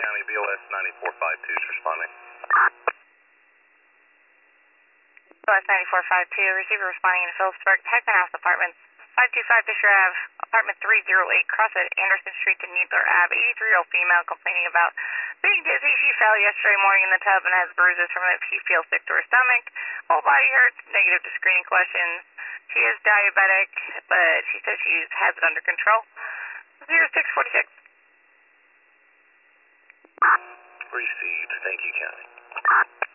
County, BOS 9452 is responding. BOS 9452, receiver responding in Phillipsburg, Heckman House Apartments, 525 Fisher Ave, apartment 308, cross at Anderson Street to Needler Ave. 83-year-old female complaining about being dizzy. She fell yesterday morning in the tub and has bruises from it. She feels sick to her stomach. Whole body hurts. Negative to screening questions. She is diabetic, but she says she has it under control. 0646. Received. Thank you, County.